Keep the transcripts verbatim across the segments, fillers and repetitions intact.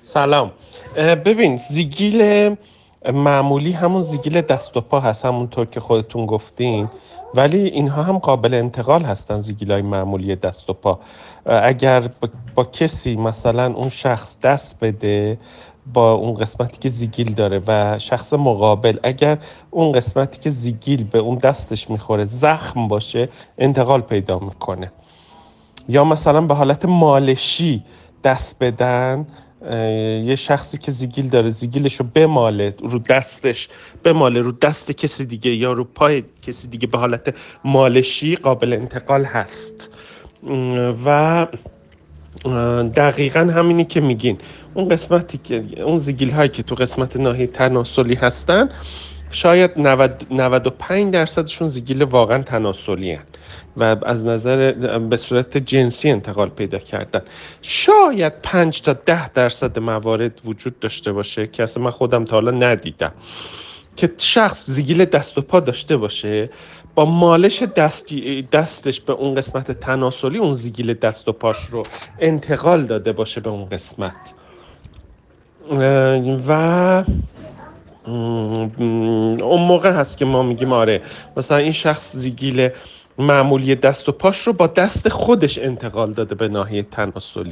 سلام. اه، ببین زیگیل معمولی همون زیگیل دست و پا هست، همونطور که خودتون گفتین، ولی اینها هم قابل انتقال هستن. زیگیل های معمولی دست و پا اه، اگر با, با کسی مثلا اون شخص دست بده با اون قسمتی که زیگیل داره و شخص مقابل اگر اون قسمتی که زیگیل به اون دستش میخوره زخم باشه انتقال پیدا میکنه. یا مثلا به حالت مالشی دست بدن، یه شخصی که زیگیل داره زیگیلش رو بماله رو دستش، بماله رو دست کسی دیگه یا رو پای کسی دیگه، به حالت مالشی قابل انتقال هست. و دقیقا همینی که میگین، اون قسمتی که اون زیگیل هایی که تو قسمت ناحیه تناسلی هستن شاید نود نود و پنج درصدشون زیگیل واقعا تناسلی هن و از نظر به صورت جنسی انتقال پیدا کردن. شاید پنج تا ده درصد موارد وجود داشته باشه که اصلا من خودم تا حالا ندیدم که شخص زیگیل دست و پا داشته باشه، با مالش دستی دستش به اون قسمت تناسلی اون زیگیل دست و پاش رو انتقال داده باشه به اون قسمت. و اون موقع هست که ما میگیم آره مثلا این شخص زیگیل معمولی دست و پاش رو با دست خودش انتقال داده به ناحیه تناسلی.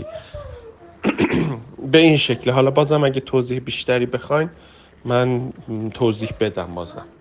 به این شکل. حالا بازم اگه توضیح بیشتری بخواین من توضیح بدم بازم.